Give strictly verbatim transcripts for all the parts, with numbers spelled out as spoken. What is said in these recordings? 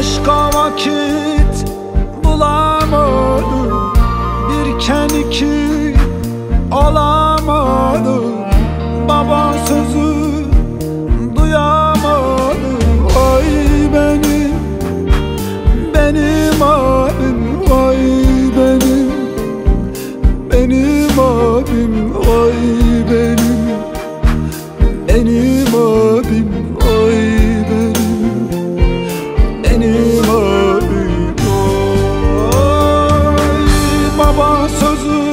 Aşka vakit bulamadım, birken iki olamadım. Baba sözü duyamadım. Vay benim, benim abim. Vay benim, benim abim. Vay benim, benim abim. Vay benim, benim abim. Vay baba sözü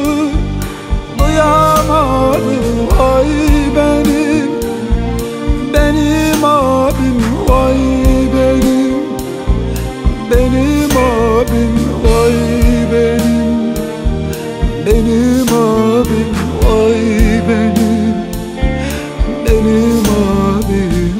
duyamadım. Vay benim, benim abim. Vay benim, benim abim. Vay benim, benim abim. Vay benim, benim abim.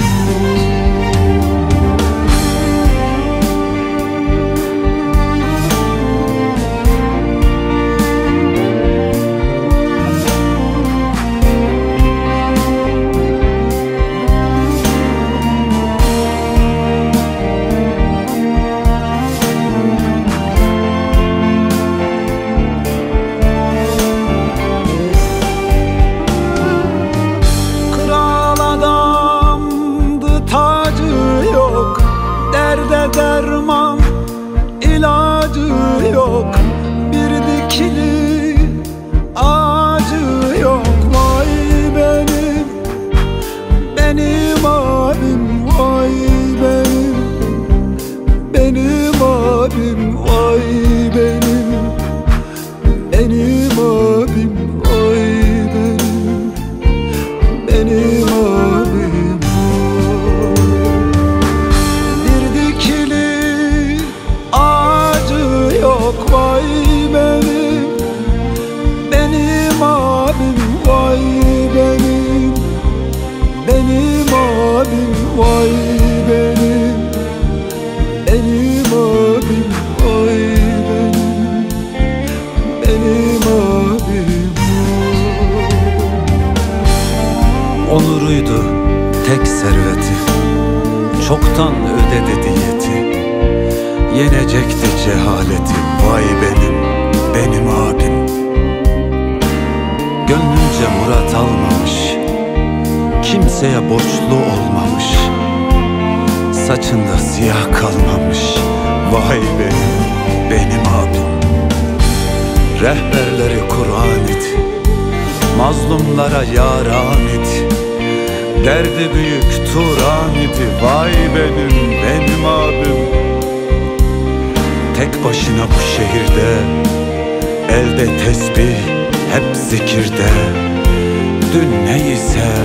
Derde derman, ilacı yok. Bir dikili ağacı yok. Vay benim, benim abim. Vay benim, benim abim. Vay benim, benim abim. Vay benim, benim abim. Vay benim, benim abim. Vay benim, benim abim. Vay benim, benim abim. Vay benim, benim abim. Onuruydu tek serveti, çoktan ödedi diyeti. Yenecekti cehaleti. Vay benim, benim abim. Gönlünce murat almamış, kimseye borçlu olmamış, saçında siyah kalmamış. Vay benim, benim abim. Rehberleri Kur'an it, mazlumlara yaran it. Derdi büyük Turan idi. Vay benim, benim abim. Tek başına bu şehirde, elde tesbih hep zikirde. Dün neyse